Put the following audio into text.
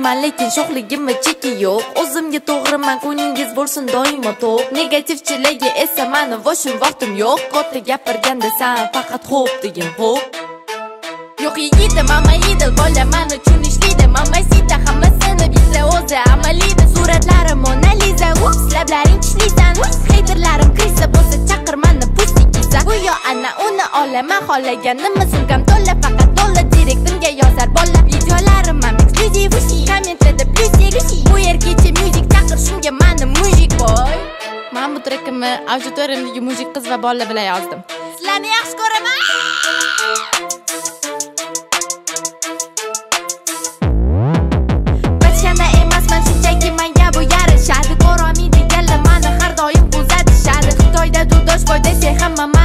yaxshiman lekin sho'xligimga cheki yo'q. O'zimga to'g'riman, ko'nglingiz bo'lsin doimo to'q. Negativchilarga esa mani voshim vaqtim yo'q. Katta gapirganda san faqat xo'p degin xo'p. Yo'q yigitim, amma idil bola men uchun ishlaydi. Mamasita hammasini bilsa o'zi amaliydi. Suratlarim Mona Lisa, ups, lablaring tishlaysan. Haterlarim kirsa bo'lsa chaqir meni pustikisa. Go'yo ana uni olaman, xohlaganimizim kam to'la, faqat to'la direktimga yozar bola. Videolarim ham eksklyuziv, kommentlarda plyusik. Bu yergacha music chaqir, shunga meni mujik boy. Men bu trekimni auditoriyamdagi mujik qiz va bola bilan yozdim. Sizlarni yaxshi ko'raman. Shadi ko'rolmaydiganlar meni har doim kuzatishadi. Xitoyda dudosh boy desa hamma